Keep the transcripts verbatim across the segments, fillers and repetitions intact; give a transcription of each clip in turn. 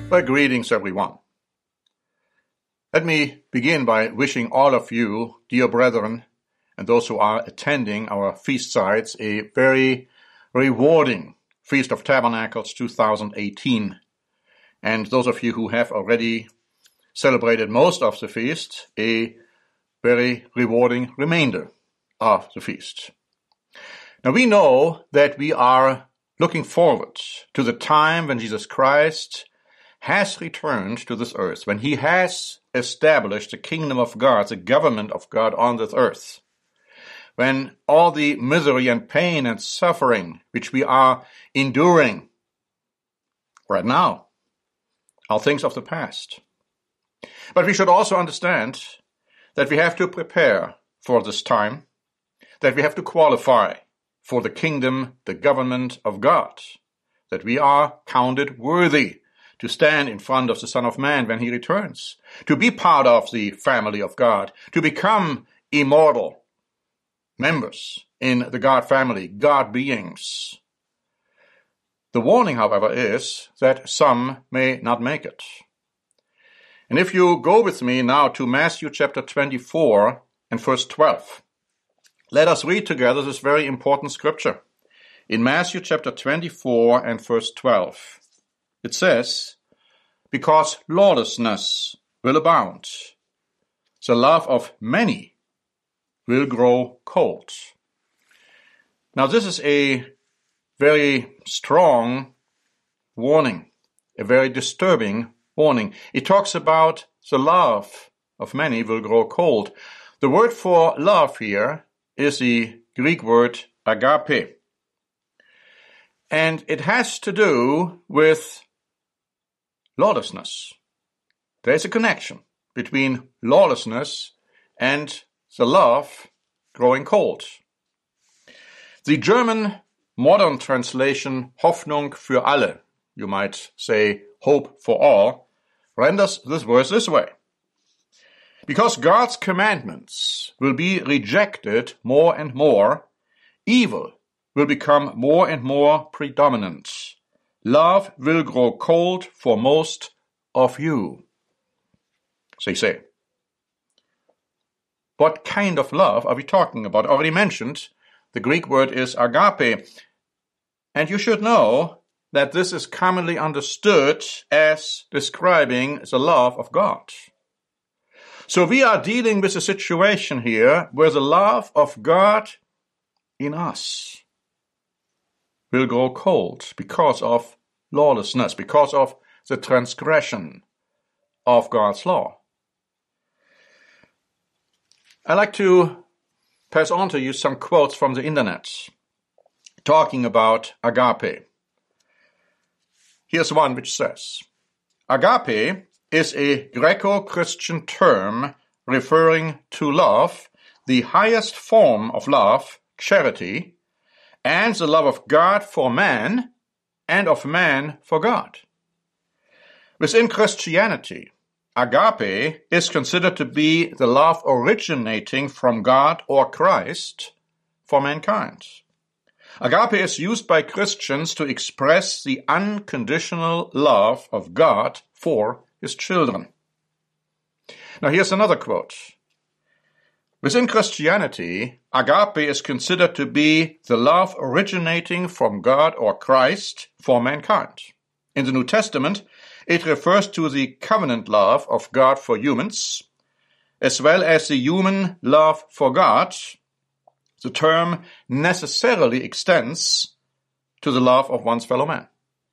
Well, greetings, everyone. Let me begin by wishing all of you, dear brethren, and those who are attending our feast sites, a very rewarding Feast of Tabernacles two thousand eighteen. And those of you who have already celebrated most of the feast, a very rewarding remainder of the feast. Now we know that we are looking forward to the time when Jesus Christ has returned to this earth, when he has established the kingdom of God, the government of God on this earth, when all the misery and pain and suffering which we are enduring right now are things of the past. But we should also understand that we have to prepare for this time, that we have to qualify for the kingdom, the government of God, that we are counted worthy to stand in front of the Son of Man when he returns, to be part of the family of God, to become immortal members in the God family, God beings. The warning, however, is that some may not make it. And if you go with me now to Matthew chapter twenty-four and verse twelve, let us read together this very important scripture. In Matthew chapter twenty-four and verse twelve, it says, "Because lawlessness will abound, the love of many will grow cold." Now this is a very strong warning, a very disturbing warning. It talks about the love of many will grow cold. The word for love here is the Greek word agape. And it has to do with lawlessness. There is a connection between lawlessness and the love growing cold. The German modern translation Hoffnung für alle, you might say hope for all, renders this verse this way. Because God's commandments will be rejected more and more, evil will become more and more predominant. Love will grow cold for most of you. They say. What kind of love are we talking about? I already mentioned the Greek word is agape. And you should know that this is commonly understood as describing the love of God. So we are dealing with a situation here where the love of God in us will grow cold because of lawlessness, because of the transgression of God's law. I like to pass on to you some quotes from the internet talking about agape. Here's one which says, "Agape is a Greco-Christian term referring to love, the highest form of love, charity, and the love of God for man and of man for God. Within Christianity, agape is considered to be the love originating from God or Christ for mankind. Agape is used by Christians to express the unconditional love of God for his children." Now here's another quote. "Within Christianity, agape is considered to be the love originating from God or Christ for mankind. In the New Testament, it refers to the covenant love of God for humans, as well as the human love for God. The term necessarily extends to the love of one's fellow man."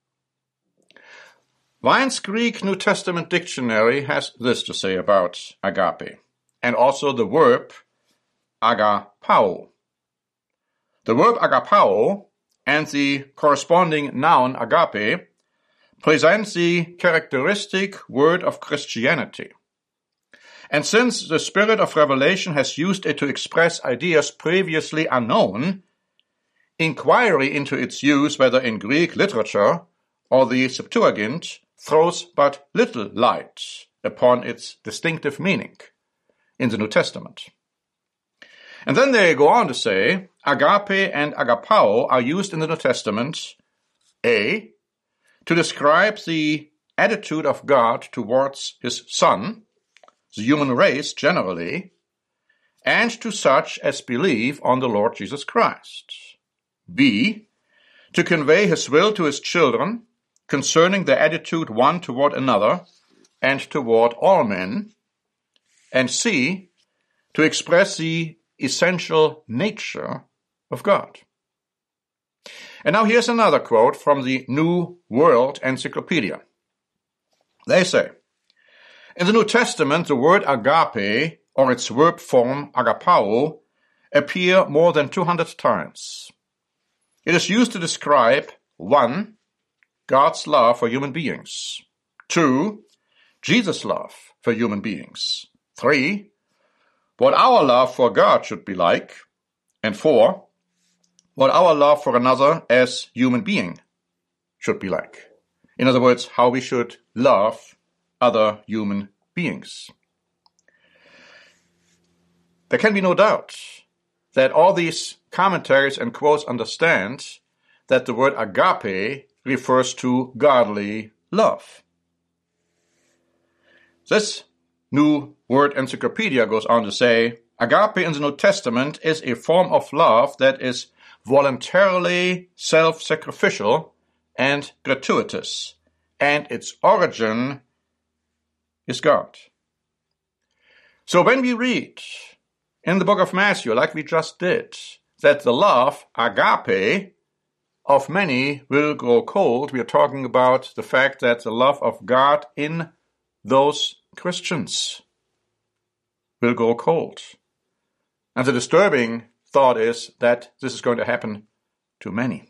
Vine's Greek New Testament dictionary has this to say about agape, and also the verb agapao. The verb agapao and the corresponding noun agape present the characteristic word of Christianity. And since the Spirit of revelation has used it to express ideas previously unknown, inquiry into its use, whether in Greek literature or the Septuagint, throws but little light upon its distinctive meaning in the New Testament. And then they go on to say, agape and agapao are used in the New Testament, A, to describe the attitude of God towards his Son, the human race generally, and to such as believe on the Lord Jesus Christ. B, to convey his will to his children concerning their attitude one toward another and toward all men. And C, to express the essential nature of God. And now here's another quote from the New World Encyclopedia. They say, in the New Testament, the word agape, or its verb form agapao, appear more than two hundred times. It is used to describe, one, God's love for human beings, two, Jesus' love for human beings, three, what our love for God should be like, and four, what our love for another as human being should be like. In other words, how we should love other human beings. There can be no doubt that all these commentaries and quotes understand that the word agape refers to godly love. This New Word Encyclopedia goes on to say, agape in the New Testament is a form of love that is voluntarily self-sacrificial and gratuitous, and its origin is God. So when we read in the book of Matthew, like we just did, that the love, agape, of many will grow cold, we are talking about the fact that the love of God in those Christians will grow cold. And the disturbing thought is that this is going to happen to many.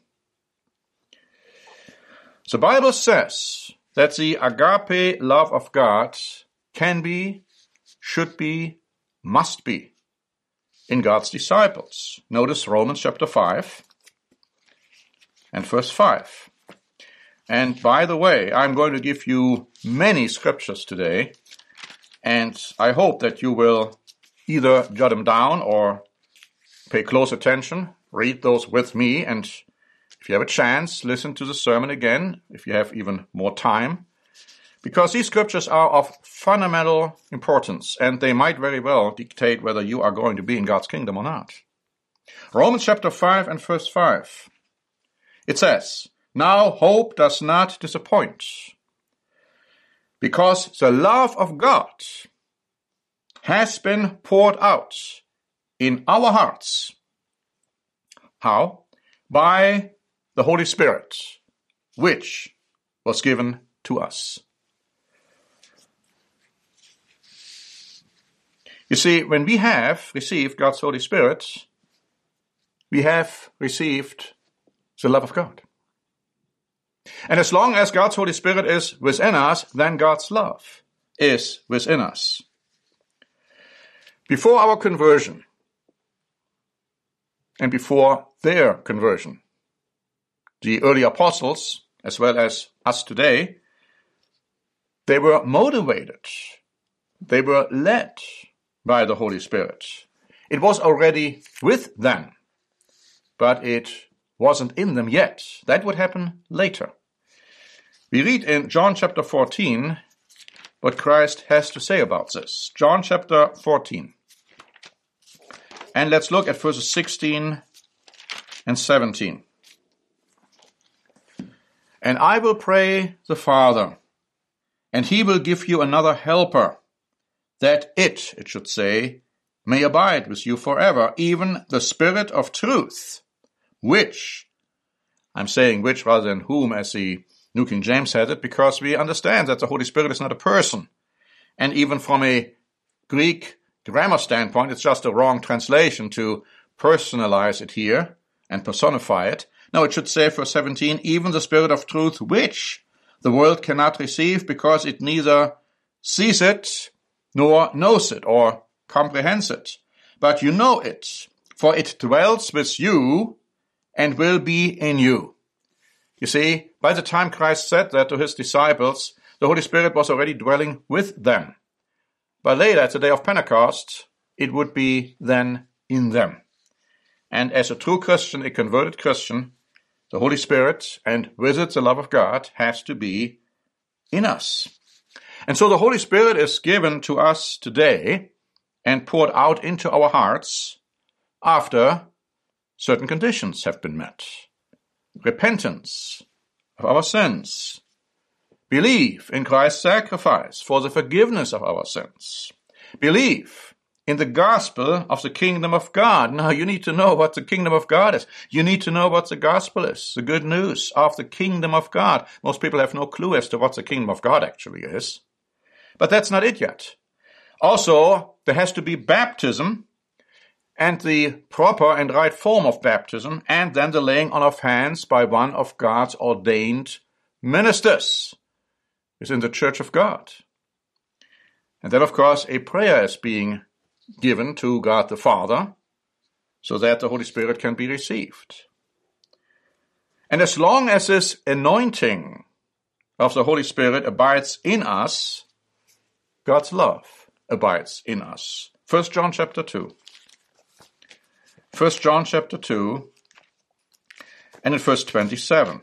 The Bible says that the agape love of God can be, should be, must be in God's disciples. Notice Romans chapter five and verse five. And by the way, I'm going to give you many scriptures today, and I hope that you will either jot them down or pay close attention, read those with me, and if you have a chance, listen to the sermon again, if you have even more time, because these scriptures are of fundamental importance, and they might very well dictate whether you are going to be in God's kingdom or not. Romans chapter five and verse five. It says, now hope does not disappoint, because the love of God has been poured out in our hearts. How? By the Holy Spirit, which was given to us. You see, when we have received God's Holy Spirit, we have received the love of God. And as long as God's Holy Spirit is within us, then God's love is within us. Before our conversion, and before their conversion, the early apostles, as well as us today, they were motivated, they were led by the Holy Spirit. It was already with them, but it wasn't in them yet. That would happen later. We read in John chapter fourteen what Christ has to say about this. John chapter fourteen. And let's look at verses sixteen and seventeen. And I will pray the Father, and he will give you another helper, that it, it should say, may abide with you forever, even the Spirit of truth, which, I'm saying which rather than whom, as the New King James had it, because we understand that the Holy Spirit is not a person. And even from a Greek grammar standpoint, it's just a wrong translation to personalize it here and personify it. No, it should say, verse seventeen, even the Spirit of truth, which the world cannot receive because it neither sees it nor knows it or comprehends it. But you know it, for it dwells with you and will be in you. You see, by the time Christ said that to his disciples, the Holy Spirit was already dwelling with them. But later, at the day of Pentecost, it would be then in them. And as a true Christian, a converted Christian, the Holy Spirit, and with it the love of God, has to be in us. And so the Holy Spirit is given to us today and poured out into our hearts after certain conditions have been met. Repentance of our sins. Believe in Christ's sacrifice for the forgiveness of our sins. Believe in the gospel of the kingdom of God. Now, you need to know what the kingdom of God is. You need to know what the gospel is, the good news of the kingdom of God. Most people have no clue as to what the kingdom of God actually is. But that's not it yet. Also, there has to be baptism and the proper and right form of baptism, and then the laying on of hands by one of God's ordained ministers is in the church of God. And then, of course, a prayer is being given to God the Father so that the Holy Spirit can be received. And as long as this anointing of the Holy Spirit abides in us, God's love abides in us. First John chapter two. First John chapter two, and in verse twenty-seven.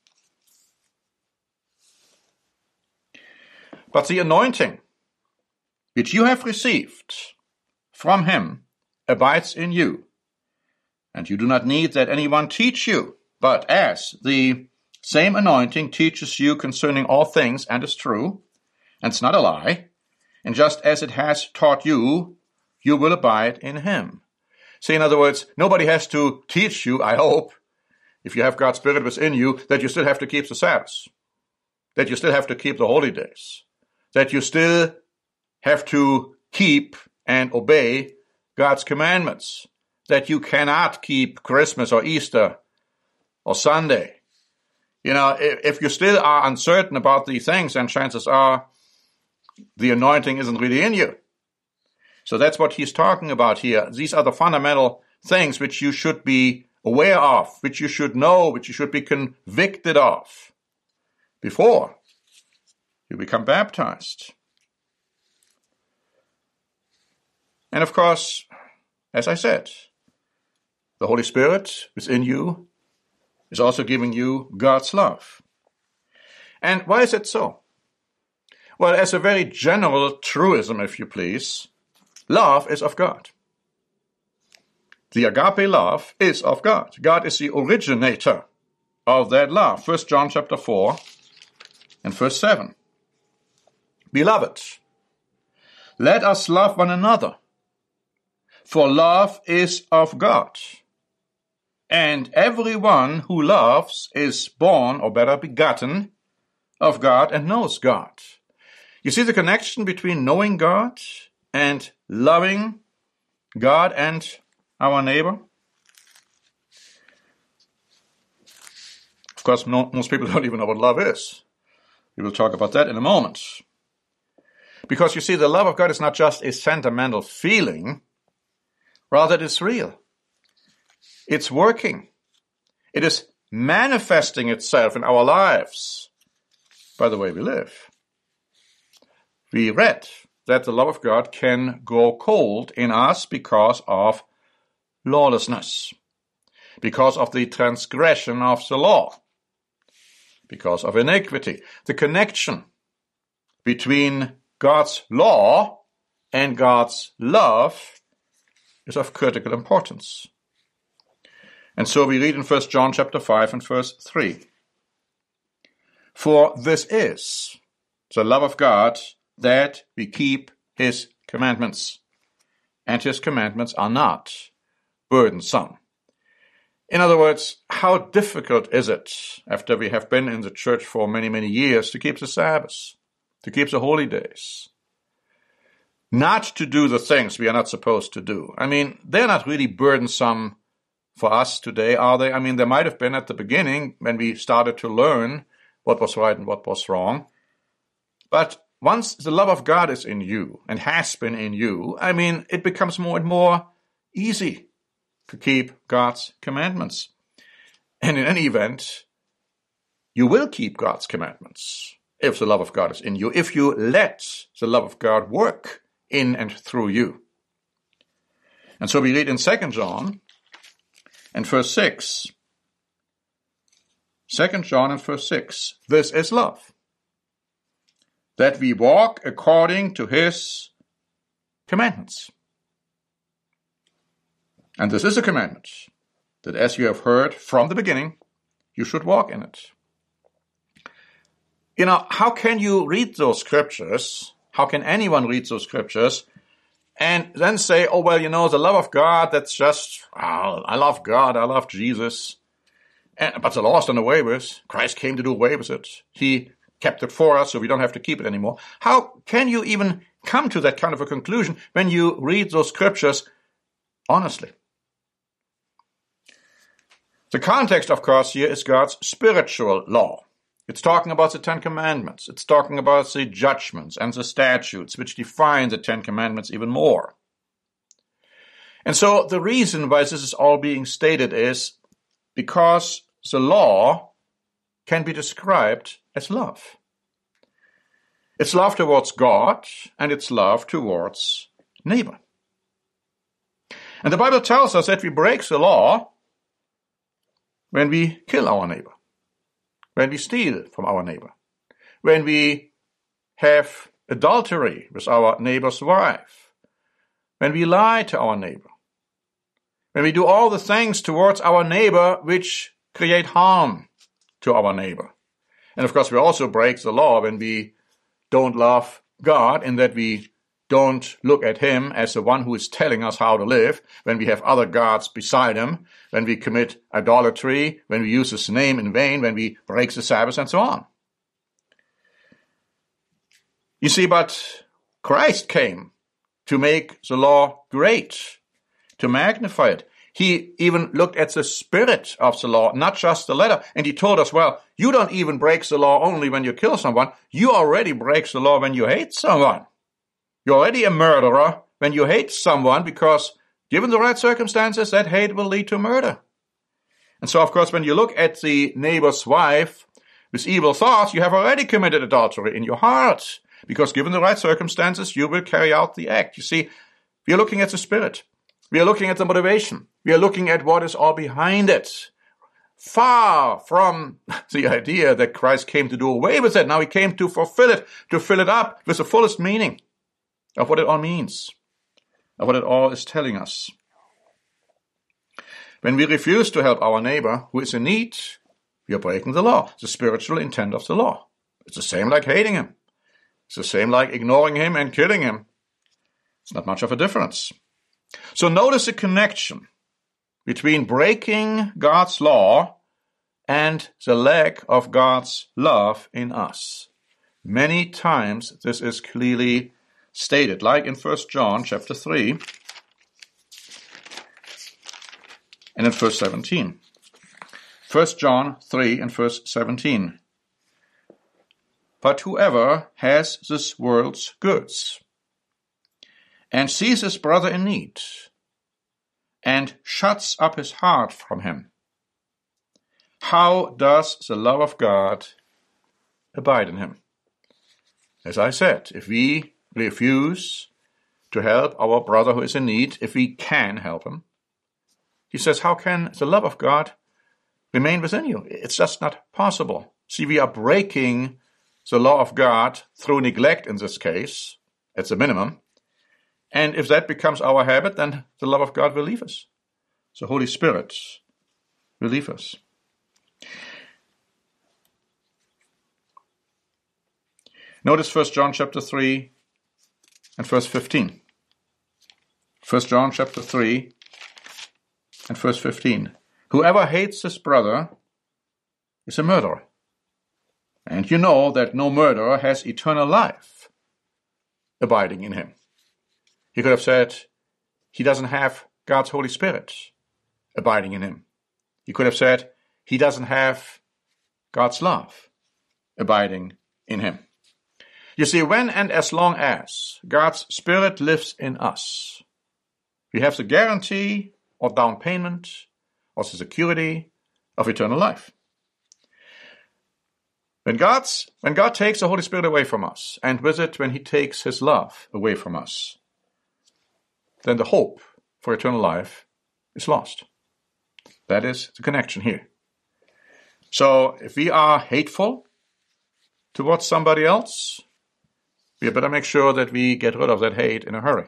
But the anointing which you have received from him abides in you, and you do not need that anyone teach you, but as the same anointing teaches you concerning all things and is true, and it's not a lie, and just as it has taught you, you will abide in him. See, in other words, nobody has to teach you, I hope, if you have God's Spirit within you, that you still have to keep the Sabbath, that you still have to keep the holy days, that you still have to keep and obey God's commandments, that you cannot keep Christmas or Easter or Sunday. You know, if you still are uncertain about these things, then chances are the anointing isn't really in you. So that's what he's talking about here. These are the fundamental things which you should be aware of, which you should know, which you should be convicted of before you become baptized. And of course, as I said, the Holy Spirit within you is also giving you God's love. And why is it so? Well, as a very general truism, if you please, love is of God. The agape love is of God. God is the originator of that love. First John chapter four and verse seven. Beloved, let us love one another, for love is of God. And everyone who loves is born, or better, begotten, of God and knows God. You see the connection between knowing God and loving God and our neighbor? Of course, no, most people don't even know what love is. We will talk about that in a moment. Because you see, the love of God is not just a sentimental feeling, rather it is real. It's working. It is manifesting itself in our lives by the way we live. We read that the love of God can grow cold in us because of lawlessness, because of the transgression of the law, because of iniquity. The connection between God's law and God's love is of critical importance. And so we read in First John chapter five and verse three. For this is the love of God, that we keep his commandments, and his commandments are not burdensome. In other words, how difficult is it, after we have been in the church for many, many years, to keep the Sabbath, to keep the holy days, not to do the things we are not supposed to do? I mean, they're not really burdensome for us today, are they? I mean, they might have been at the beginning when we started to learn what was right and what was wrong. But once the love of God is in you and has been in you, I mean, it becomes more and more easy to keep God's commandments. And in any event, you will keep God's commandments if the love of God is in you, if you let the love of God work in and through you. And so we read in Second John and verse six. Second John and verse six. This is love. that we walk according to his commandments. And this is a commandment, that as you have heard from the beginning, you should walk in it. You know, how can you read those scriptures? How can anyone read those scriptures and then say, oh, well, you know, the love of God, that's just, oh, I love God, I love Jesus. And, but the law is done away with. Christ came to do away with it. He kept it for us, so we don't have to keep it anymore. How can you even come to that kind of a conclusion when you read those scriptures honestly? The context, of course, here is God's spiritual law. It's talking about the Ten Commandments. It's talking about the judgments and the statutes, which define the Ten Commandments even more. And so the reason why this is all being stated is because the law can be described as love. It's love towards God, and it's love towards neighbor. And the Bible tells us that we break the law when we kill our neighbor, when we steal from our neighbor, when we have adultery with our neighbor's wife, when we lie to our neighbor, when we do all the things towards our neighbor which create harm to our neighbor. And of course, we also break the law when we don't love God, in that we don't look at him as the one who is telling us how to live, when we have other gods beside him, when we commit idolatry, when we use his name in vain, when we break the Sabbath, and so on. You see, but Christ came to make the law great, to magnify it. He even looked at the spirit of the law, not just the letter. And he told us, well, you don't even break the law only when you kill someone. You already break the law when you hate someone. You're already a murderer when you hate someone, because given the right circumstances, that hate will lead to murder. And so, of course, when you look at the neighbor's wife with evil thoughts, you have already committed adultery in your heart, because given the right circumstances, you will carry out the act. You see, we are looking at the spirit. We are looking at the motivation. We are looking at what is all behind it. Far from the idea that Christ came to do away with it. Now he came to fulfill it, to fill it up with the fullest meaning of what it all means, of what it all is telling us. When we refuse to help our neighbor who is in need, we are breaking the law, the spiritual intent of the law. It's the same like hating him. It's the same like ignoring him and killing him. It's not much of a difference. So notice the connection between breaking God's law and the lack of God's love in us. Many times this is clearly stated, like in First John chapter three and in verse seventeen. First John three and verse seventeen. But whoever has this world's goods and sees his brother in need and shuts up his heart from him, how does the love of God abide in him? As I said, if we refuse to help our brother who is in need, if we can help him, he says, how can the love of God remain within you? It's just not possible. See, we are breaking the law of God through neglect in this case, at the minimum. And if that becomes our habit, then the love of God will leave us. The Holy Spirit will leave us. Notice First John chapter three and verse fifteen. First John chapter three and verse fifteen. Whoever hates his brother is a murderer. And you know that no murderer has eternal life abiding in him. He could have said he doesn't have God's Holy Spirit abiding in him. He could have said he doesn't have God's love abiding in him. You see, when and as long as God's Spirit lives in us, we have the guarantee or down payment or the security of eternal life. When God's, when God takes the Holy Spirit away from us, and with it when he takes his love away from us, then the hope for eternal life is lost. That is the connection here. So if we are hateful towards somebody else, we had better make sure that we get rid of that hate in a hurry.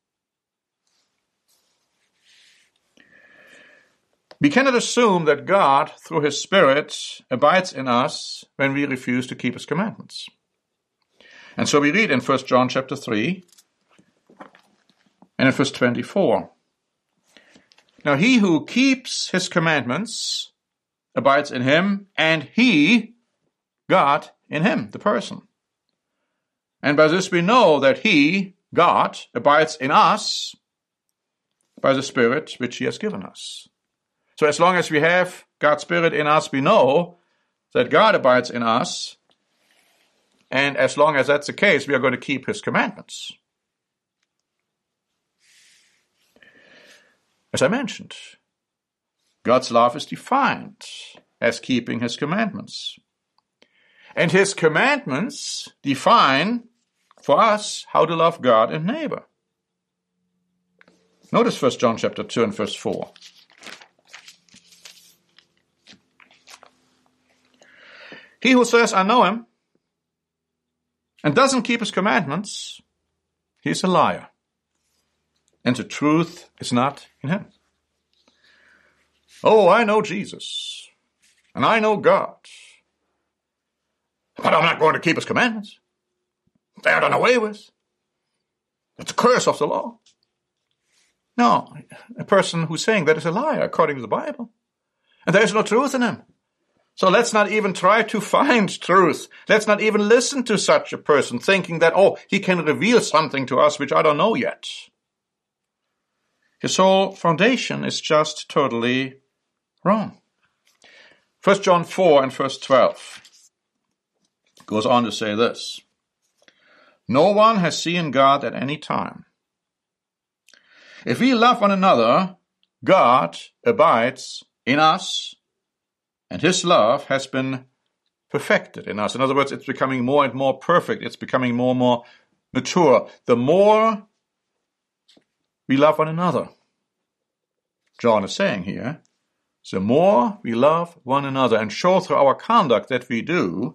We cannot assume that God, through his Spirit, abides in us when we refuse to keep his commandments. And so we read in First John chapter three and in verse twenty-four. Now he who keeps his commandments abides in him, and he, God, in him, the person. And by this we know that he, God, abides in us by the Spirit which he has given us. So as long as we have God's Spirit in us, we know that God abides in us. And as long as that's the case, we are going to keep his commandments. As I mentioned, God's love is defined as keeping his commandments. And his commandments define for us how to love God and neighbor. Notice First John chapter two and verse four. He who says, I know him, and doesn't keep his commandments, he is a liar, and the truth is not in him. Oh, I know Jesus, and I know God, but I'm not going to keep his commandments. They are done away with. It's a curse of the law. No, a person who's saying that is a liar according to the Bible, and there is no truth in him. So let's not even try to find truth. Let's not even listen to such a person thinking that, oh, he can reveal something to us which I don't know yet. His whole foundation is just totally wrong. First John four and verse twelve goes on to say this. No one has seen God at any time. If we love one another, God abides in us, and his love has been perfected in us. In other words, it's becoming more and more perfect. It's becoming more and more mature. The more we love one another, John is saying here, the more we love one another and show through our conduct that we do,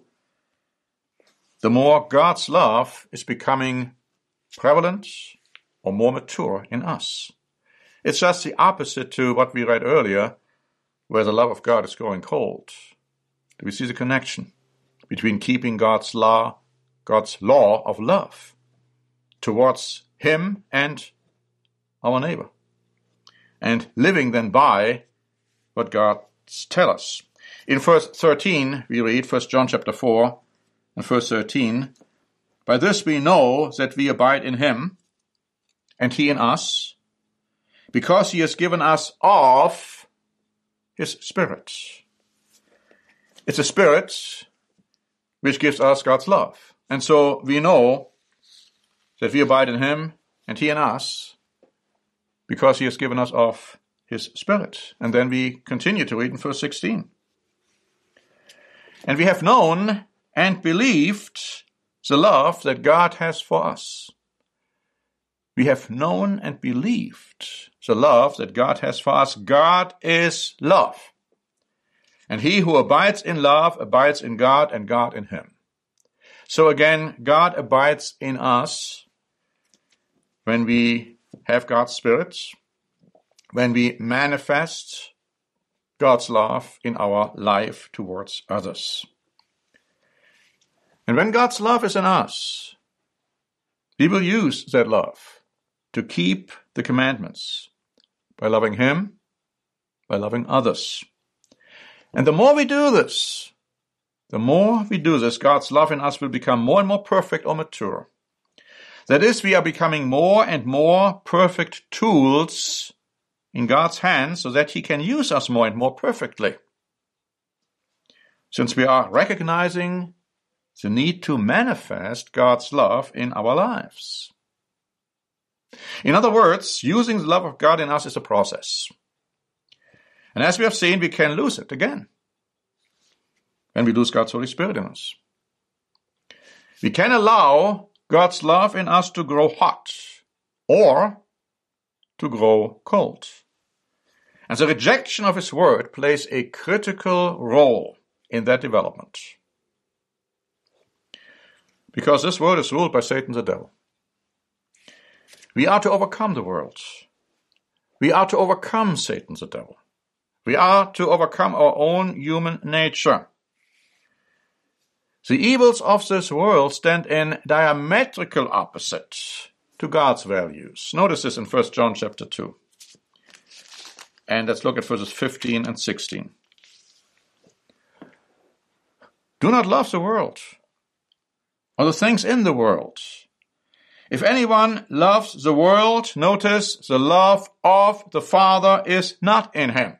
the more God's love is becoming prevalent or more mature in us. It's just the opposite to what we read earlier, where the love of God is growing cold. Do we see the connection between keeping God's law, God's law of love towards him and our neighbor, and living then by what God tells us? In verse thirteen, we read, First John chapter four and verse thirteen, by this we know that we abide in him, and he in us, because he has given us of his Spirit. It's a Spirit which gives us God's love. And so we know that we abide in him and he in us because he has given us of his Spirit. And then we continue to read in verse sixteen. And we have known and believed the love that God has for us. We have known and believed the love that God has for us. God is love. And he who abides in love abides in God and God in him. So again, God abides in us when we have God's Spirit, when we manifest God's love in our life towards others. And when God's love is in us, we will use that love to keep the commandments by loving him, by loving others. And the more we do this, the more we do this, God's love in us will become more and more perfect or mature. That is, we are becoming more and more perfect tools in God's hands so that he can use us more and more perfectly. Since we are recognizing the need to manifest God's love in our lives. In other words, using the love of God in us is a process. And as we have seen, we can lose it again when we lose God's Holy Spirit in us. We can allow God's love in us to grow hot or to grow cold. And the rejection of his word plays a critical role in that development. because this world is ruled by Satan the devil. We are to overcome the world. We are to overcome Satan the devil. We are to overcome our own human nature. The evils of this world stand in diametrical opposite to God's values. Notice this in First John chapter two. And let's look at verses fifteen and sixteen. Do not love the world or the things in the world. If anyone loves the world, notice the love of the Father is not in him.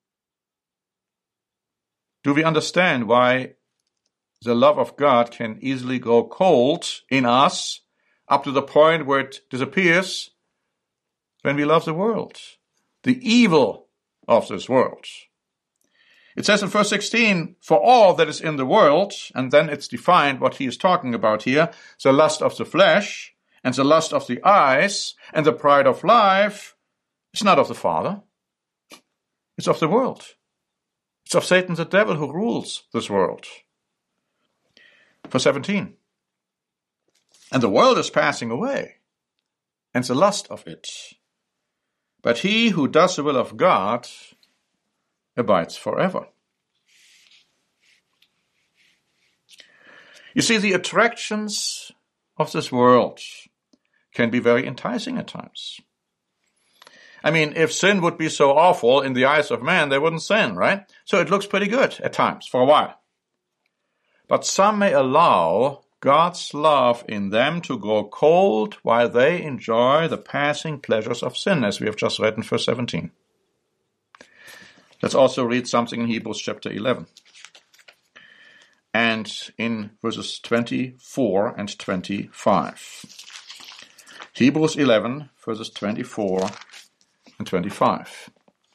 Do we understand why the love of God can easily grow cold in us up to the point where it disappears when we love the world, the evil of this world? It says in verse sixteen, for all that is in the world, and then it's defined what he is talking about here, the lust of the flesh, and the lust of the eyes, and the pride of life, it's not of the Father. It's of the world. It's of Satan the devil who rules this world. Verse seventeen. And the world is passing away, and the lust of it. But he who does the will of God abides forever. You see, the attractions of this world can be very enticing at times. I mean, if sin would be so awful in the eyes of man, they wouldn't sin, right? So it looks pretty good at times, for a while. But some may allow God's love in them to grow cold while they enjoy the passing pleasures of sin, as we have just read in verse seventeen. Let's also read something in Hebrews chapter eleven. And in verses twenty-four and twenty-five. Hebrews eleven, verses twenty-four and twenty-five.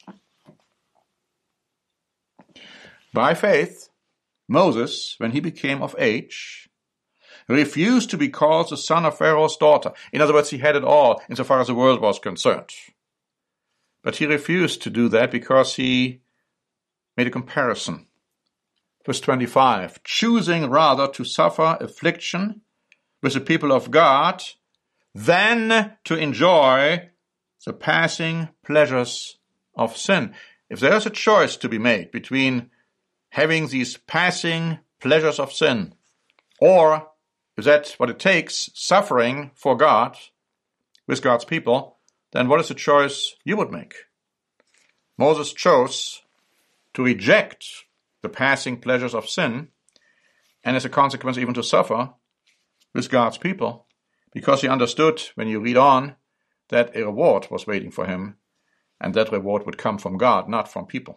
By faith, Moses, when he became of age, refused to be called the son of Pharaoh's daughter. In other words, he had it all insofar as the world was concerned. But he refused to do that because he made a comparison. Verse twenty-five, choosing rather to suffer affliction with the people of God than to enjoy the passing pleasures of sin. If there is a choice to be made between having these passing pleasures of sin, or is that what it takes, suffering for God with God's people, then what is the choice you would make? Moses chose to reject the passing pleasures of sin, and as a consequence even to suffer with God's people, because he understood, when you read on, that a reward was waiting for him, and that reward would come from God, not from people.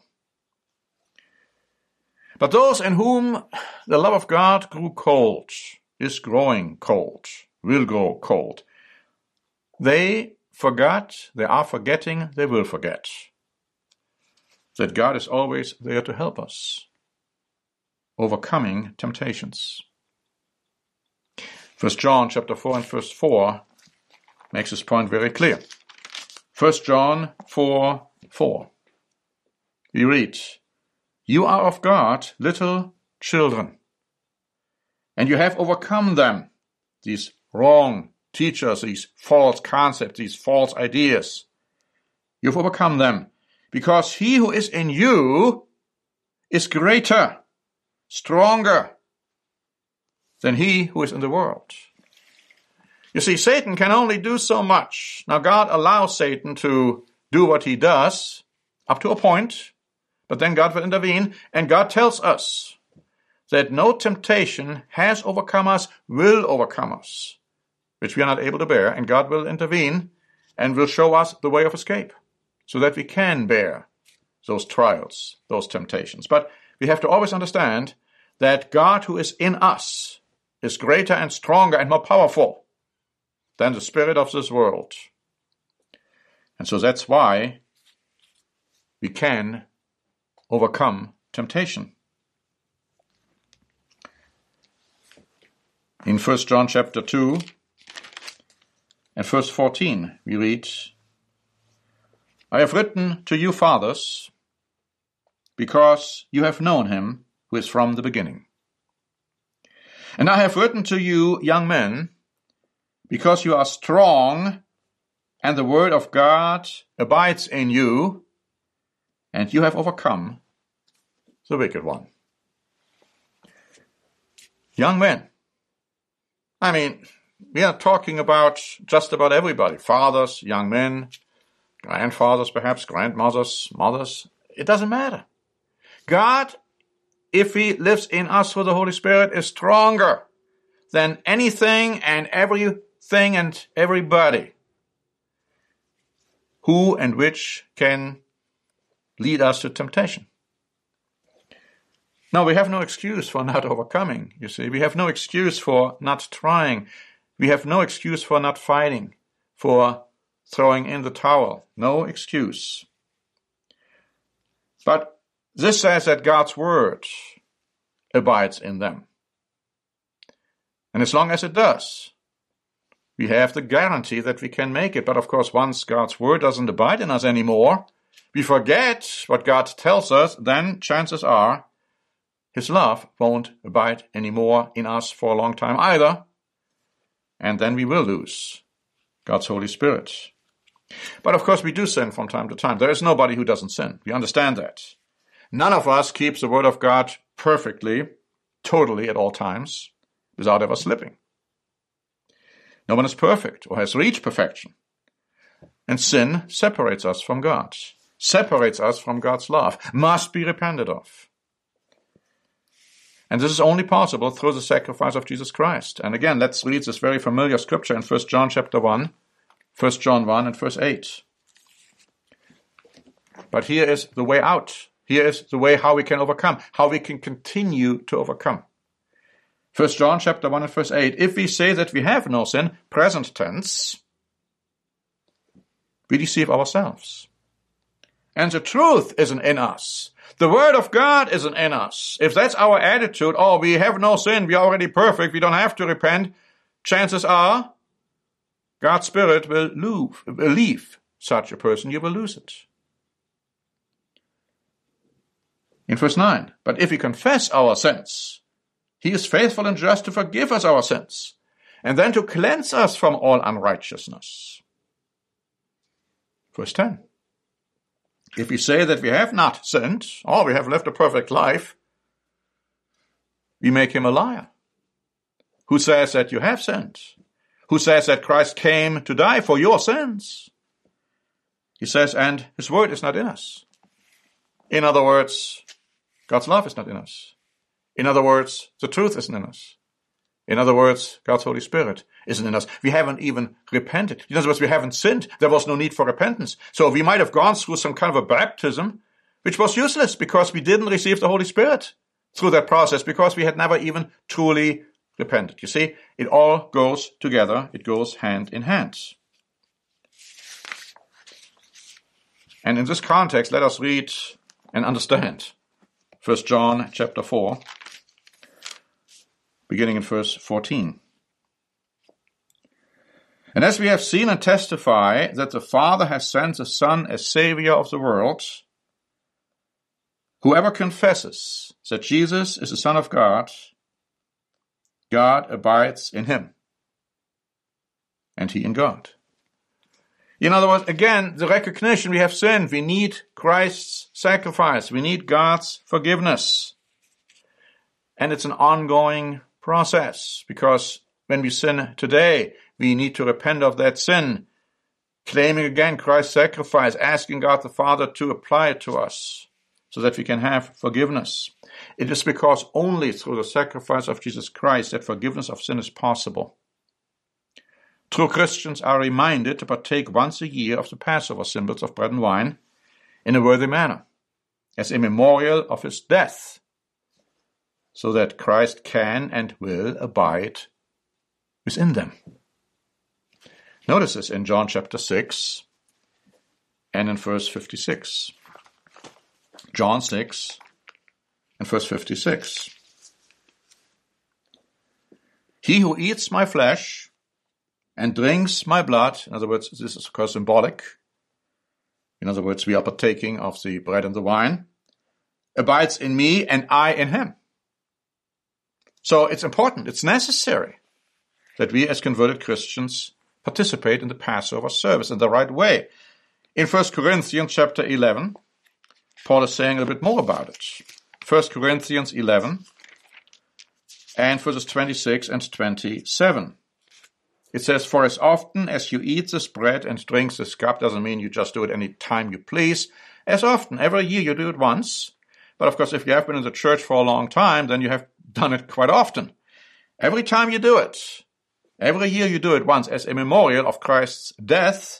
But those in whom the love of God grew cold, is growing cold, will grow cold, they forgot, they are forgetting, they will forget that God is always there to help us, overcoming temptations. First John chapter four and verse four makes this point very clear. First John four, four. We read, you are of God, little children, and you have overcome them, these wrong teachers, these false concepts, these false ideas. You've overcome them, because he who is in you is greater, stronger than he who is in the world. You see, Satan can only do so much. Now, God allows Satan to do what he does up to a point, but then God will intervene, and God tells us that no temptation has overcome us, will overcome us, which we are not able to bear, and God will intervene and will show us the way of escape so that we can bear those trials, those temptations. But we have to always understand that God who is in us is greater and stronger and more powerful than the spirit of this world. And so that's why we can overcome temptation. In First John chapter two and verse fourteen, we read, I have written to you, fathers, because you have known him who is from the beginning. And I have written to you, young men, because you are strong, and the word of God abides in you, and you have overcome the wicked one. Young men. I mean, we are talking about just about everybody. Fathers, young men, grandfathers perhaps, grandmothers, mothers. It doesn't matter. God, if he lives in us through the Holy Spirit, is stronger than anything and everything and everybody who and which can lead us to temptation. Now, we have no excuse for not overcoming, you see. We have no excuse for not trying. We have no excuse for not fighting, for throwing in the towel. No excuse. But this says that God's word abides in them. And as long as it does, we have the guarantee that we can make it. But of course, once God's word doesn't abide in us anymore, we forget what God tells us, then chances are his love won't abide anymore in us for a long time either. And then we will lose God's Holy Spirit. But of course, we do sin from time to time. There is nobody who doesn't sin. We understand that. None of us keeps the word of God perfectly, totally at all times, without ever slipping. No one is perfect or has reached perfection. And sin separates us from God, separates us from God's love, must be repented of. And this is only possible through the sacrifice of Jesus Christ. And again, let's read this very familiar scripture in First John chapter one, First John one and verse eight. But here is the way out. Here is the way how we can overcome, how we can continue to overcome. First John chapter one and verse eight. If we say that we have no sin, present tense, we deceive ourselves. And the truth isn't in us. The word of God isn't in us. If that's our attitude, oh, we have no sin, we are already perfect, we don't have to repent, chances are God's Spirit will leave, will leave such a person. You will lose it. In verse nine, but if we confess our sins, he is faithful and just to forgive us our sins, and then to cleanse us from all unrighteousness. Verse ten, if we say that we have not sinned, or we have lived a perfect life, we make him a liar. Who says that you have sinned? Who says that Christ came to die for your sins? He says, and his word is not in us. In other words, God's love is not in us. In other words, the truth isn't in us. In other words, God's Holy Spirit isn't in us. We haven't even repented. In other words, we haven't sinned. There was no need for repentance. So we might have gone through some kind of a baptism, which was useless because we didn't receive the Holy Spirit through that process, because we had never even truly repented. You see, it all goes together. It goes hand in hand. And in this context, let us read and understand First John chapter four, beginning in verse fourteen. And as we have seen and testify that the Father has sent the Son as Savior of the world, whoever confesses that Jesus is the Son of God, God abides in him, and he in God. In other words, again, the recognition we have sinned. We need Christ's sacrifice. We need God's forgiveness. And it's an ongoing process, because when we sin today, we need to repent of that sin, claiming again Christ's sacrifice, asking God the Father to apply it to us so that we can have forgiveness. It is because only through the sacrifice of Jesus Christ that forgiveness of sin is possible. True Christians are reminded to partake once a year of the Passover symbols of bread and wine in a worthy manner, as a memorial of his death, so that Christ can and will abide within them. Notice this in John chapter six and in verse fifty-six. John six and verse fifty-six. He who eats my flesh and drinks my blood, in other words, this is of course symbolic. In other words, we are partaking of the bread and the wine, abides in me and I in him. So it's important, it's necessary that we as converted Christians participate in the Passover service in the right way. In First Corinthians chapter eleven, Paul is saying a little bit more about it. First Corinthians eleven and verses twenty-six and twenty-seven. It says, "For as often as you eat this bread and drink this cup," doesn't mean you just do it any time you please. As often, every year you do it once. But of course, if you have been in the church for a long time, then you have done it quite often. Every time you do it, every year you do it once as a memorial of Christ's death,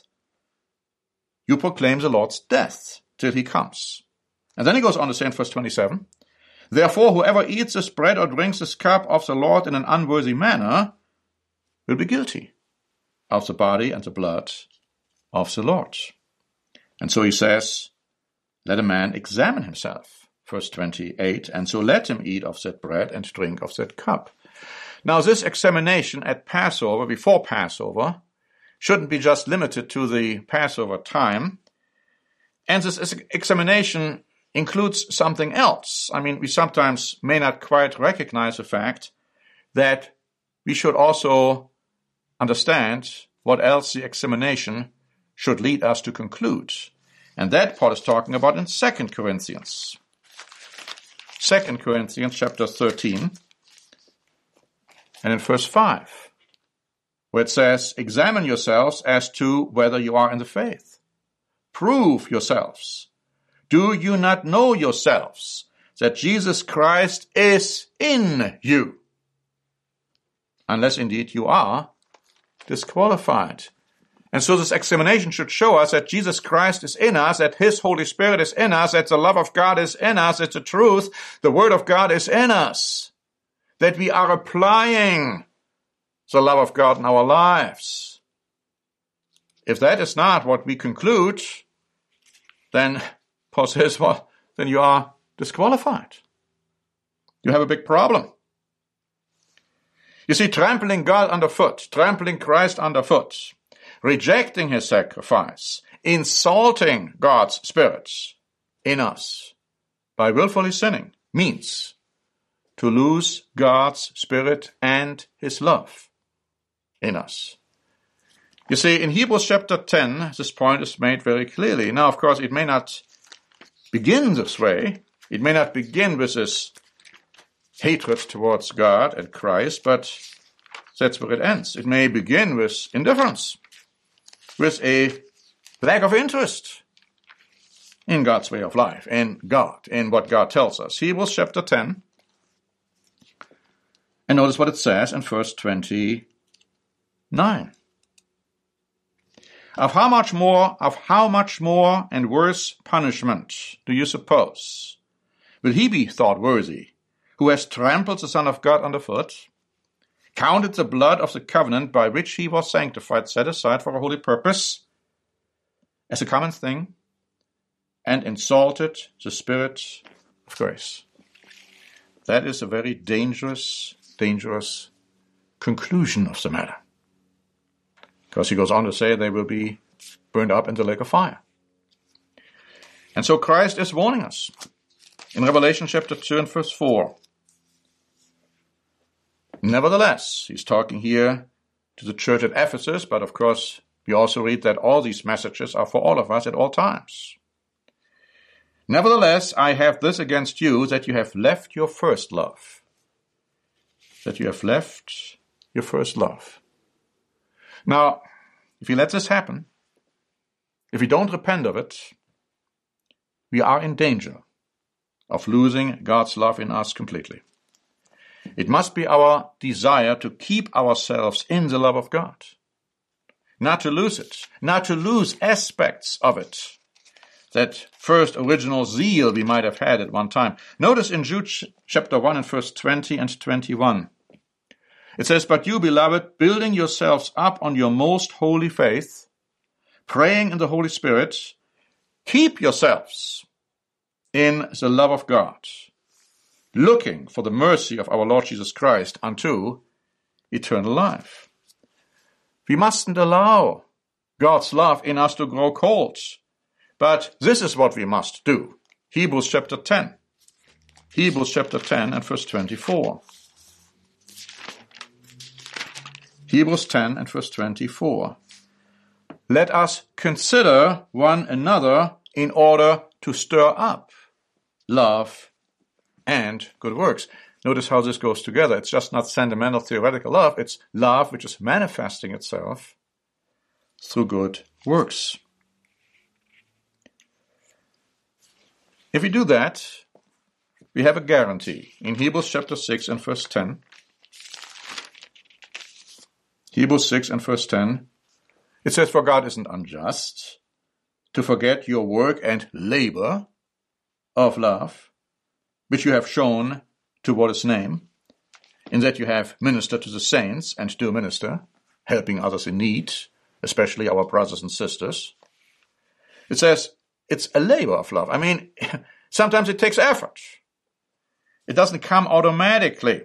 you proclaim the Lord's death till he comes. And then he goes on to say in verse twenty-seven, "Therefore, whoever eats this bread or drinks this cup of the Lord in an unworthy manner will be guilty of the body and the blood of the Lord." And so he says, "Let a man examine himself." Verse twenty-eight, "And so let him eat of that bread and drink of that cup." Now this examination at Passover, before Passover, shouldn't be just limited to the Passover time. And this examination includes something else. I mean, we sometimes may not quite recognize the fact that we should also understand what else the examination should lead us to conclude. And that Paul is talking about in Second Corinthians. Second Corinthians chapter thirteen and in verse five, where it says, "Examine yourselves as to whether you are in the faith. Prove yourselves. Do you not know yourselves that Jesus Christ is in you? Unless indeed you are disqualified." And so this examination should show us that Jesus Christ is in us, that his Holy Spirit is in us, that the love of God is in us, that the truth, the Word of God is in us, that we are applying the love of God in our lives. If that is not what we conclude, then Paul says, well, then you are disqualified. You have a big problem. You see, trampling God underfoot, trampling Christ underfoot, rejecting his sacrifice, insulting God's Spirit in us by willfully sinning means to lose God's Spirit and his love in us. You see, in Hebrews chapter ten, this point is made very clearly. Now, of course, it may not begin this way. It may not begin with this hatred towards God and Christ, but that's where it ends. It may begin with indifference, with a lack of interest in God's way of life, in God, in what God tells us. Hebrews chapter ten. And notice what it says in verse twenty-nine. Of how much more, of how much more and worse punishment do you suppose will he be thought worthy, who has trampled the Son of God underfoot, counted the blood of the covenant by which he was sanctified, set aside for a holy purpose, as a common thing, and insulted the Spirit of grace? That is a very dangerous, dangerous conclusion of the matter. Because he goes on to say they will be burned up in the lake of fire. And so Christ is warning us in Revelation chapter two and verse four. Nevertheless, he's talking here to the church at Ephesus, but of course we also read that all these messages are for all of us at all times. Nevertheless, I have this against you, that you have left your first love. That you have left your first love. Now, if we let this happen, if we don't repent of it, we are in danger of losing God's love in us completely. It must be our desire to keep ourselves in the love of God, not to lose it, not to lose aspects of it, that first original zeal we might have had at one time. Notice in Jude chapter one and verse twenty and twenty-one, it says, "But you, beloved, building yourselves up on your most holy faith, praying in the Holy Spirit, keep yourselves in the love of God, looking for the mercy of our Lord Jesus Christ unto eternal life." We mustn't allow God's love in us to grow cold, but this is what we must do. Hebrews chapter ten. Hebrews chapter ten and verse twenty-four. Hebrews ten and verse twenty-four. Let us consider one another in order to stir up love and good works. Notice how this goes together. It's just not sentimental theoretical love. It's love which is manifesting itself through good works. If we do that, we have a guarantee. In Hebrews chapter six and verse ten, Hebrews six and verse ten, it says, "For God isn't unjust to forget your work and labor of love, which you have shown toward his name, in that you have ministered to the saints and do minister, helping others in need, especially our brothers and sisters." It says it's a labor of love. I mean, sometimes it takes effort. It doesn't come automatically.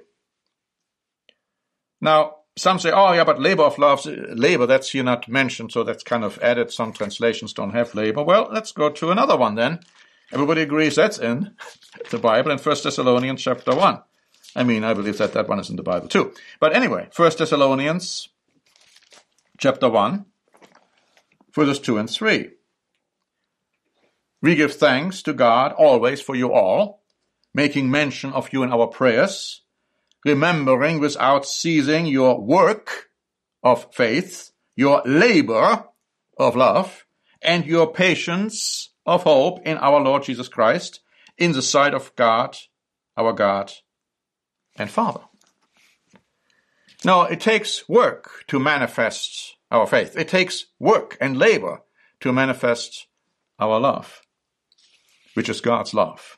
Now, some say, oh, yeah, but labor of love, labor, that's here not mentioned, so that's kind of added. Some translations don't have labor. Well, let's go to another one then. Everybody agrees that's in the Bible in First Thessalonians chapter one. I mean, I believe that that one is in the Bible too. But anyway, First Thessalonians chapter one, verses two and three. "We give thanks to God always for you all, making mention of you in our prayers, remembering without ceasing your work of faith, your labor of love, and your patience of hope in our Lord Jesus Christ, in the sight of God, our God and Father." Now, it takes work to manifest our faith. It takes work and labor to manifest our love, which is God's love.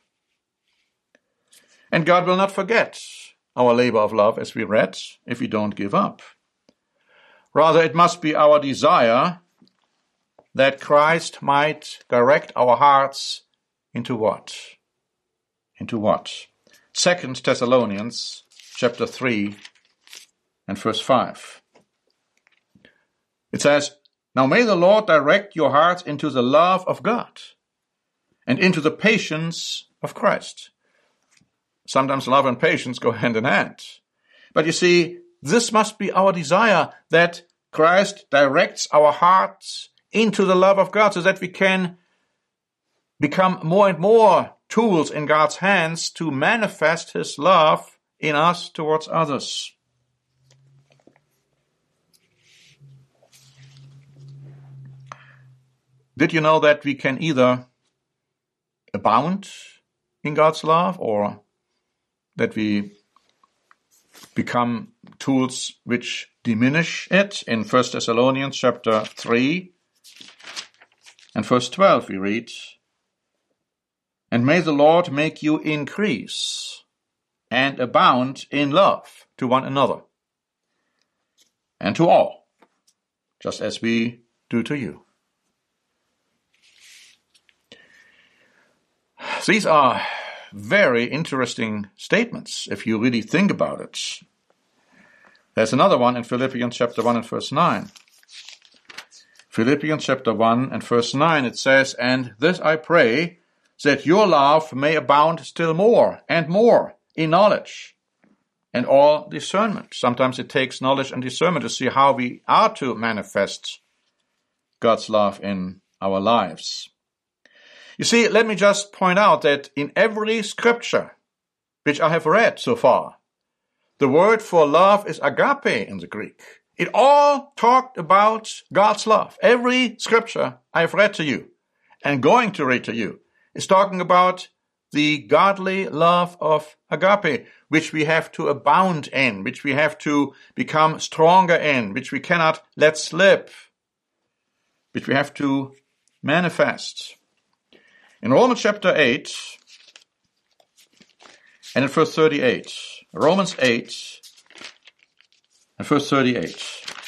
And God will not forget our labor of love, as we read, if we don't give up. Rather, it must be our desire that Christ might direct our hearts into what? Into what? Second Thessalonians chapter three and verse five. It says, "Now may the Lord direct your hearts into the love of God and into the patience of Christ." Sometimes love and patience go hand in hand. But you see, this must be our desire, that Christ directs our hearts into the love of God so that we can become more and more tools in God's hands to manifest his love in us towards others. Did you know that we can either abound in God's love or that we become tools which diminish it? In First Thessalonians chapter three and verse twelve we read, "And may the Lord make you increase and abound in love to one another and to all, just as we do to you." These are very interesting statements, if you really think about it. There's another one in Philippians chapter one and verse nine. Philippians chapter one and verse nine, it says, "And this I pray, that your love may abound still more and more in knowledge and all discernment." Sometimes it takes knowledge and discernment to see how we are to manifest God's love in our lives. You see, let me just point out that in every scripture which I have read so far, the word for love is agape in the Greek. It all talked about God's love. Every scripture I have read to you and going to read to you is talking about the godly love of agape, which we have to abound in, which we have to become stronger in, which we cannot let slip, which we have to manifest. In Romans chapter eight, and in verse thirty-eight, Romans eight, and verse thirty-eight,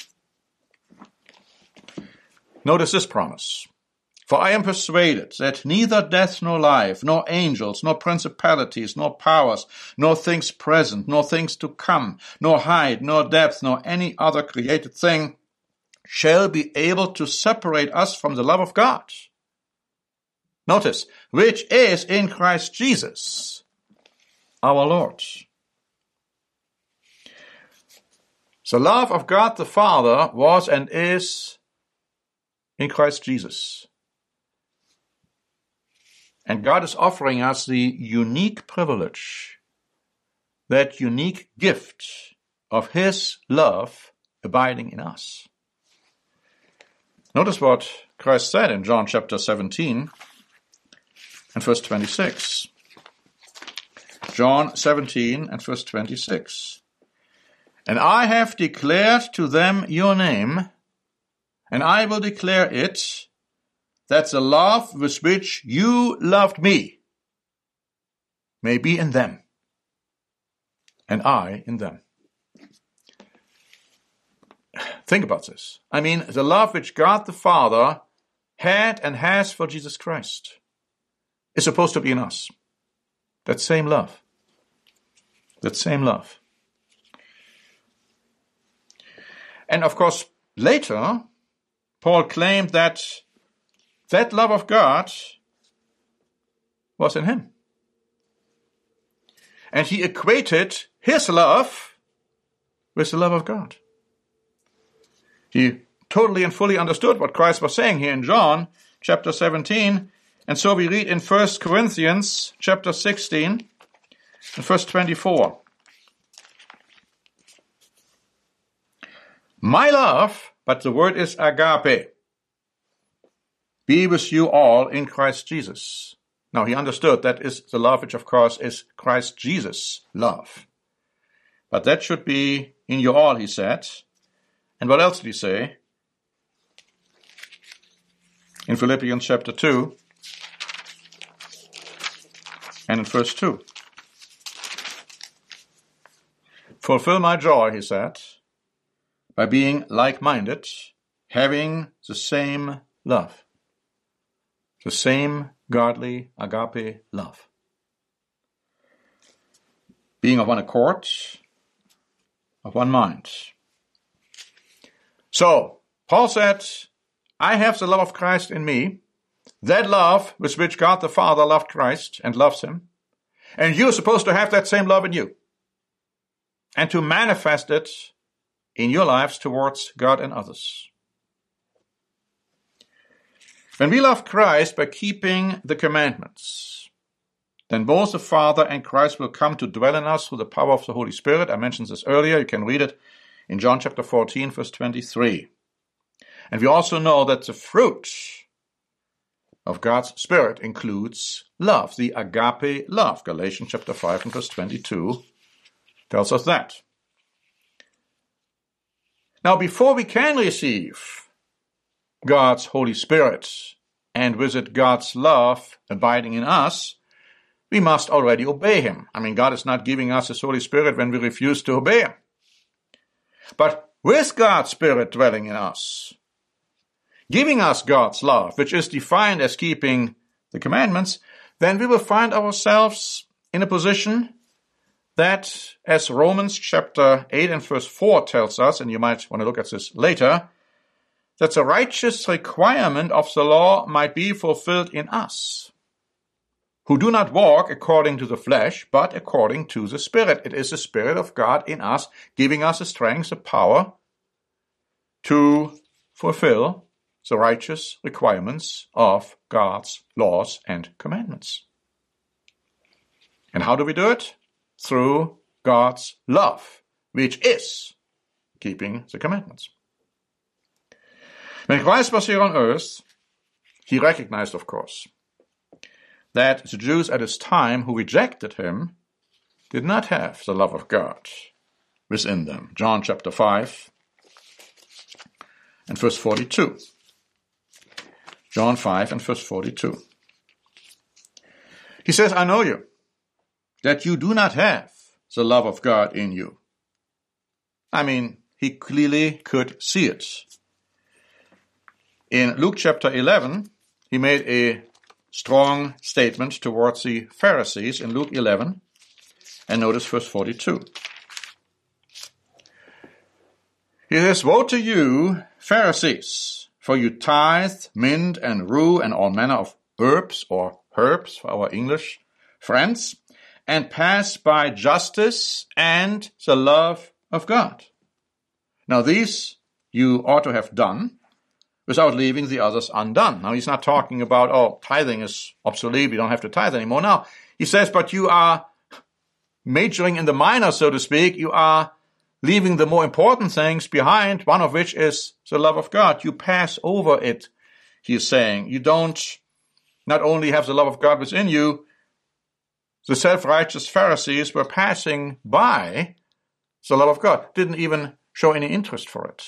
notice this promise. "For I am persuaded that neither death nor life, nor angels, nor principalities, nor powers, nor things present, nor things to come, nor height, nor depth, nor any other created thing shall be able to separate us from the love of God." Notice, which is in Christ Jesus, our Lord. The love of God the Father was and is in Christ Jesus. And God is offering us the unique privilege, that unique gift of His love abiding in us. Notice what Christ said in John chapter seventeen and verse twenty-six. John seventeen and verse twenty-six. And I have declared to them your name, and I will declare it, that the love with which you loved me may be in them, and I in them. Think about this. I mean, the love which God the Father had and has for Jesus Christ is supposed to be in us. That same love. That same love. And of course, later, Paul claimed that that love of God was in him. And he equated his love with the love of God. He totally and fully understood what Christ was saying here in John chapter seventeen. And so we read in First Corinthians chapter sixteen and verse twenty-four. My love, but the word is agape, be with you all in Christ Jesus. Now he understood that is the love which of course is Christ Jesus' love. But that should be in you all, he said. And what else did he say? In Philippians chapter two and in verse two. Fulfill my joy, he said, by being like-minded, having the same love. The same godly agape love. Being of one accord, of one mind. So, Paul said, I have the love of Christ in me, that love with which God the Father loved Christ and loves him, and you're supposed to have that same love in you, and to manifest it in your lives towards God and others. When we love Christ by keeping the commandments, then both the Father and Christ will come to dwell in us through the power of the Holy Spirit. I mentioned this earlier. You can read it in John chapter fourteen, verse twenty-three. And we also know that the fruit of God's Spirit includes love, the agape love. Galatians chapter five and verse twenty-two tells us that. Now, before we can receive God's Holy Spirit and visit God's love abiding in us, we must already obey him. I mean, God is not giving us his Holy Spirit when we refuse to obey him. But with God's Spirit dwelling in us, giving us God's love, which is defined as keeping the commandments, then we will find ourselves in a position that, as Romans chapter eight and verse four tells us, and you might want to look at this later, that the righteous requirement of the law might be fulfilled in us, who do not walk according to the flesh, but according to the Spirit. It is the Spirit of God in us, giving us the strength, the power to fulfill the righteous requirements of God's laws and commandments. And how do we do it? Through God's love, which is keeping the commandments. When Christ was here on earth, he recognized, of course, that the Jews at his time who rejected him did not have the love of God within them. John chapter five and verse forty-two. John five and verse forty-two. He says, I know you, that you do not have the love of God in you. I mean, he clearly could see it. In Luke chapter eleven, he made a strong statement towards the Pharisees in Luke eleven, and notice verse forty-two. He says, woe to you, Pharisees, for you tithe, mint, and rue, and all manner of herbs, or herbs for our English friends, and pass by justice and the love of God. Now these you ought to have done without leaving the others undone. Now he's not talking about, oh, tithing is obsolete, we don't have to tithe anymore. Now he says, but you are majoring in the minor, so to speak. You are leaving the more important things behind, one of which is the love of God. You pass over it, he is saying. You don't not only have the love of God within you, the self-righteous Pharisees were passing by the love of God, didn't even show any interest for it.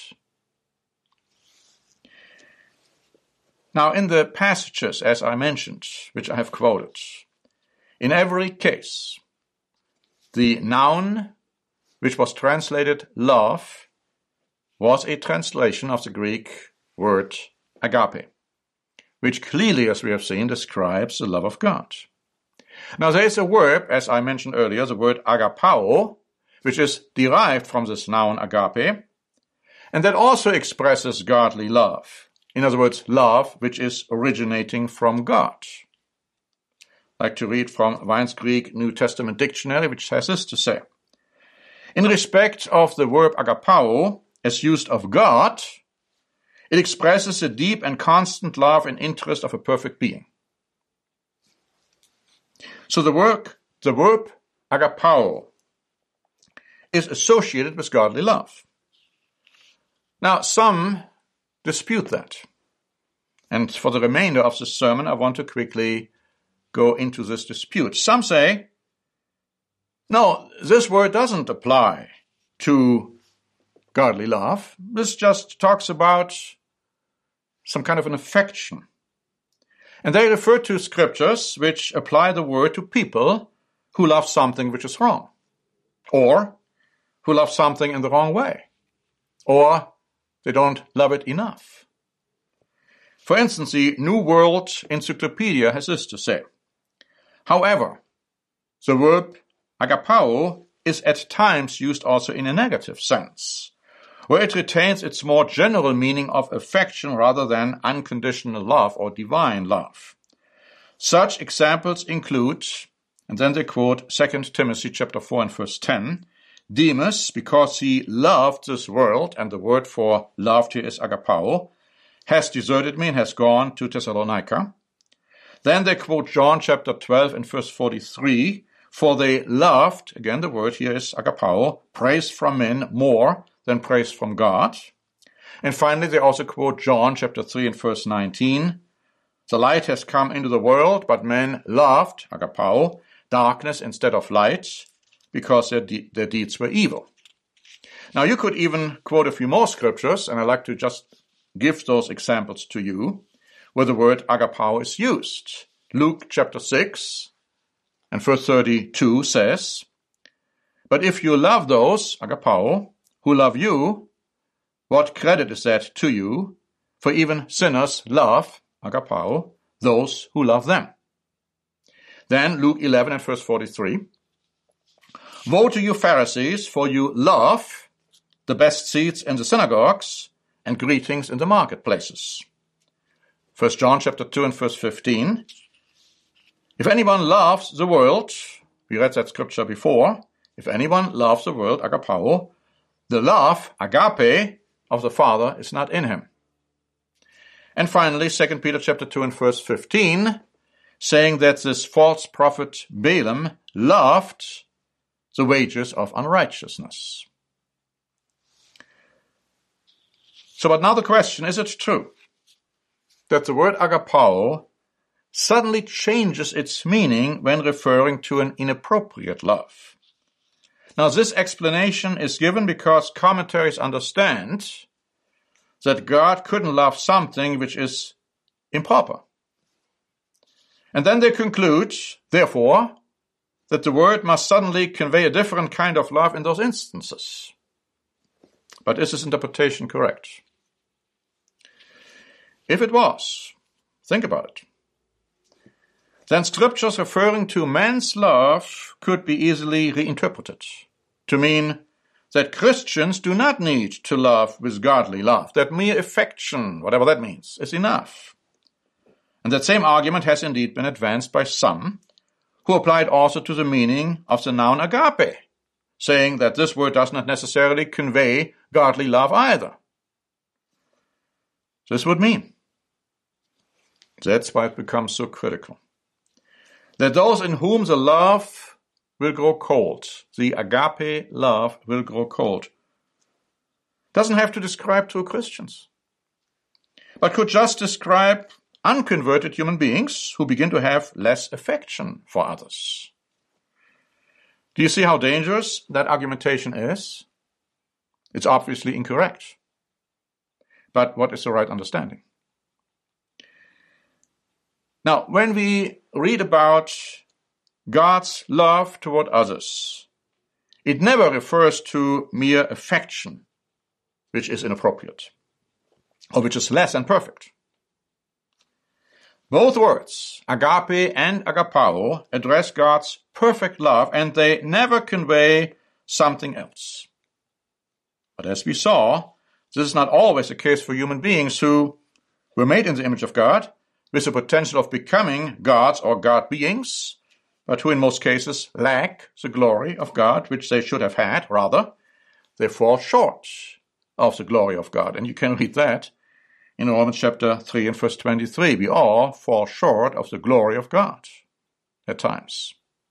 Now, in the passages, as I mentioned, which I have quoted, in every case, the noun which was translated love was a translation of the Greek word agape, which clearly, as we have seen, describes the love of God. Now there is a verb, as I mentioned earlier, the word agapao, which is derived from this noun agape, and that also expresses godly love. In other words, love which is originating from God. I'd like to read from Vine's Greek New Testament Dictionary, which has this to say. In respect of the verb agapao, as used of God, it expresses the deep and constant love and interest of a perfect being. So the verb, the verb agapao is associated with godly love. Now, some dispute that. And for the remainder of this sermon, I want to quickly go into this dispute. Some say, no, this word doesn't apply to godly love. This just talks about some kind of an affection. And they refer to scriptures which apply the word to people who love something which is wrong, or who love something in the wrong way, or they don't love it enough. For instance, the New World Encyclopedia has this to say. However, the verb agapao is at times used also in a negative sense, where it retains its more general meaning of affection rather than unconditional love or divine love. Such examples include, and then they quote Second Timothy chapter four and verse ten, Demas, because he loved this world, and the word for loved here is agapao, has deserted me and has gone to Thessalonica. Then they quote John chapter twelve and verse forty-three, for they loved, again the word here is agapao, praise from men more than praise from God. And finally they also quote John chapter three and verse nineteen, the light has come into the world, but men loved, agapao, darkness instead of light, because their, de- their deeds were evil. Now you could even quote a few more scriptures, and I'd like to just give those examples to you, where the word agapao is used. Luke chapter six and verse thirty-two says, but if you love those, agapao, who love you, what credit is that to you? For even sinners love, agapao, those who love them. Then Luke eleven and verse forty-three, woe to you Pharisees, for you love the best seats in the synagogues and greetings in the marketplaces. First John chapter two and verse fifteen. If anyone loves the world, we read that scripture before, if anyone loves the world, agapao, the love, agape, of the Father is not in him. And finally, Second Peter chapter two and verse fifteen, saying that this false prophet Balaam loved the wages of unrighteousness. So, but now the question, is it true that the word agapao suddenly changes its meaning when referring to an inappropriate love? Now, this explanation is given because commentaries understand that God couldn't love something which is improper. And then they conclude, therefore, that the word must suddenly convey a different kind of love in those instances. But is this interpretation correct? If it was, think about it. Then scriptures referring to man's love could be easily reinterpreted to mean that Christians do not need to love with godly love, that mere affection, whatever that means, is enough. And that same argument has indeed been advanced by some who applied also to the meaning of the noun agape, saying that this word does not necessarily convey godly love either. This would mean, that's why it becomes so critical, that those in whom the love will grow cold, the agape love will grow cold, doesn't have to describe true Christians, but could just describe unconverted human beings who begin to have less affection for others. Do you see how dangerous that argumentation is? It's obviously incorrect. But what is the right understanding? Now, when we read about God's love toward others, it never refers to mere affection, which is inappropriate, or which is less than perfect. Both words, agape and agapao, address God's perfect love, and they never convey something else. But as we saw, this is not always the case for human beings who were made in the image of God, with the potential of becoming gods or God beings, but who in most cases lack the glory of God, which they should have had. Rather, they fall short of the glory of God. And you can read that in Romans chapter three and verse twenty-three. We all fall short of the glory of God at times.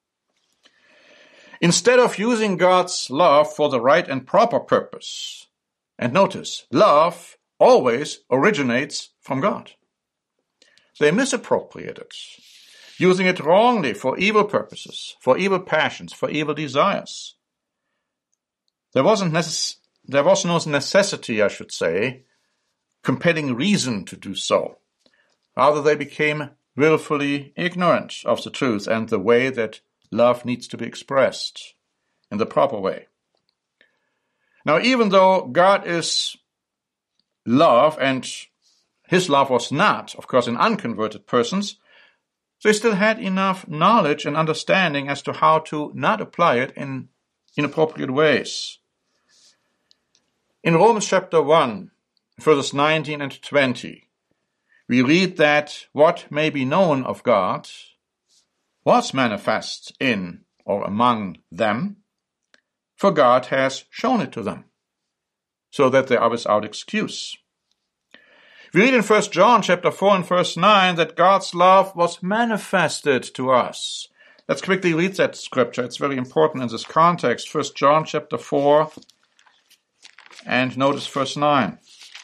Instead of using God's love for the right and proper purpose, and notice, love always originates from God, they misappropriate it, using it wrongly for evil purposes, for evil passions, for evil desires. There wasn't necess- there was no necessity, I should say, compelling reason to do so. Rather, they became willfully ignorant of the truth and the way that love needs to be expressed in the proper way. Now, even though God is love, and his love was not, of course, in unconverted persons, they still had enough knowledge and understanding as to how to not apply it in inappropriate ways. In Romans chapter one, verses nineteen and twenty, we read that what may be known of God was manifest in or among them, for God has shown it to them, so that they are without excuse. We read in First John chapter four and verse nine that God's love was manifested to us. Let's quickly read that scripture. It's very important in this context. First John chapter four, and notice verse nine.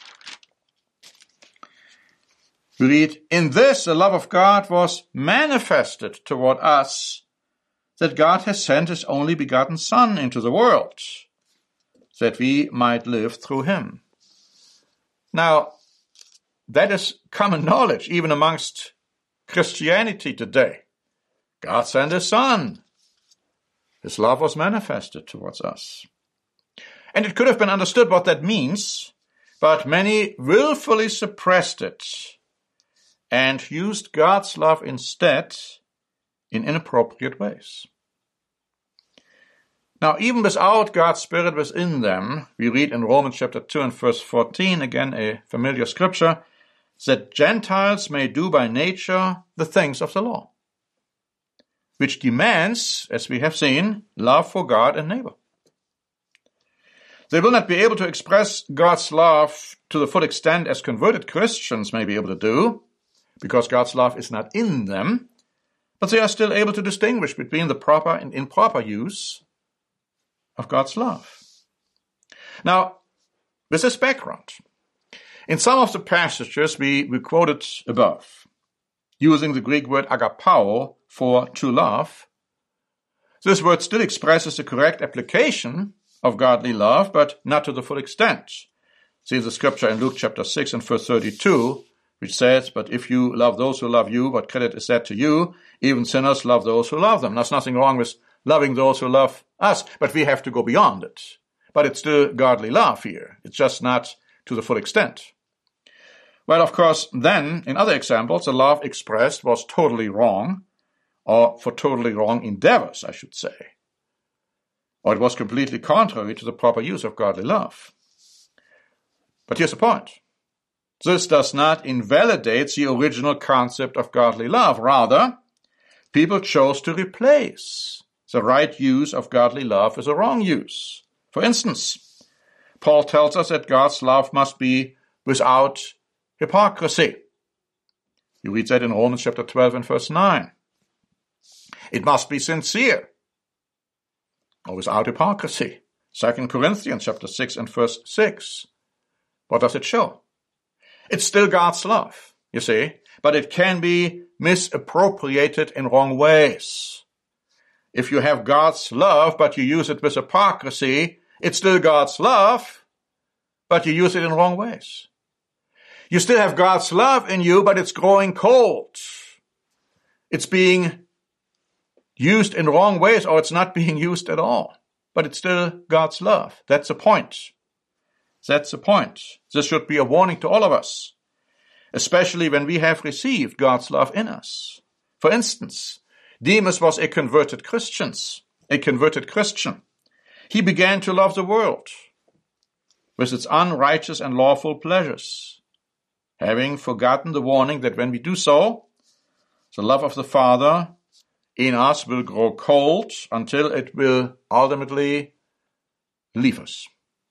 We read, "In this the love of God was manifested toward us, that God has sent his only begotten Son into the world, that we might live through him." Now, that is common knowledge, even amongst Christianity today. God sent his Son. His love was manifested towards us. And it could have been understood what that means, but many willfully suppressed it and used God's love instead in inappropriate ways. Now, even without God's Spirit within them, we read in Romans chapter two and verse fourteen, again a familiar scripture, that Gentiles may do by nature the things of the law, which demands, as we have seen, love for God and neighbor. They will not be able to express God's love to the full extent as converted Christians may be able to do, because God's love is not in them, but they are still able to distinguish between the proper and improper use of God's love. Now, with this background, in some of the passages we, we quoted above, using the Greek word agapao for to love, this word still expresses the correct application of godly love, but not to the full extent. See the scripture in Luke chapter six and verse thirty-two, which says, "But if you love those who love you, what credit is that to you? Even sinners love those who love them." There's nothing wrong with loving those who love us, but we have to go beyond it. But it's still godly love here. It's just not to the full extent. Well, of course, then, in other examples, the love expressed was totally wrong, or for totally wrong endeavors, I should say. Or it was completely contrary to the proper use of godly love. But here's the point. This does not invalidate the original concept of godly love. Rather, people chose to replace the right use of godly love with a wrong use. For instance, Paul tells us that God's love must be without hypocrisy. You read that in Romans chapter twelve and verse nine. It must be sincere, or without hypocrisy. Second Corinthians chapter six and verse six. What does it show? It's still God's love, you see, but it can be misappropriated in wrong ways. If you have God's love, but you use it with hypocrisy, it's still God's love, but you use it in wrong ways. You still have God's love in you, but it's growing cold. It's being used in wrong ways, or it's not being used at all. But it's still God's love. That's the point. That's the point. This should be a warning to all of us, especially when we have received God's love in us. For instance, Demas was a converted Christian, a converted Christian. He began to love the world with its unrighteous and lawful pleasures, having forgotten the warning that when we do so, the love of the Father in us will grow cold until it will ultimately leave us.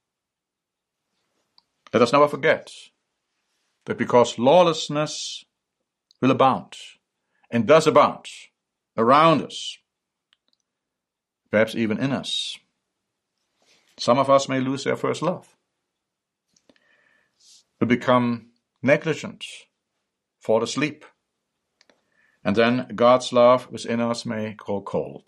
Let us never forget that because lawlessness will abound, and does abound, around us, perhaps even in us, some of us may lose their first love, will become negligent, fall asleep, and then God's love within us may grow cold.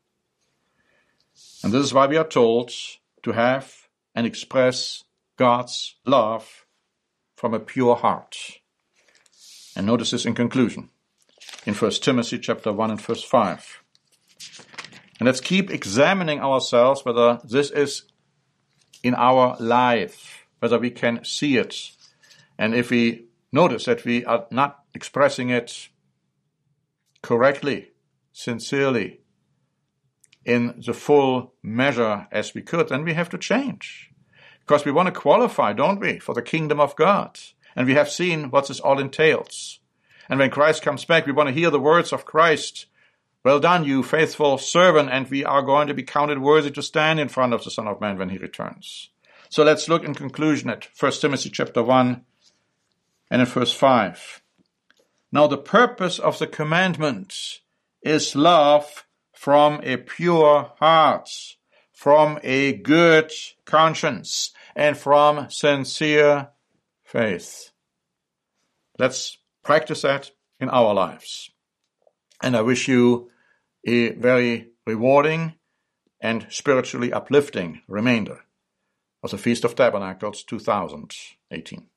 And this is why we are told to have and express God's love from a pure heart. And notice this in conclusion, in First Timothy chapter one and verse five. And let's keep examining ourselves whether this is in our life, whether we can see it. And if we notice that we are not expressing it correctly, sincerely, in the full measure as we could, then we have to change. Because we want to qualify, don't we, for the kingdom of God. And we have seen what this all entails. And when Christ comes back, we want to hear the words of Christ. Well done, you faithful servant, and we are going to be counted worthy to stand in front of the Son of Man when he returns. So let's look in conclusion at First Timothy chapter one and in verse five. Now the purpose of the commandment is love from a pure heart, from a good conscience, and from sincere faith. Let's practice that in our lives. And I wish you a very rewarding and spiritually uplifting remainder of the Feast of Tabernacles two thousand eighteen.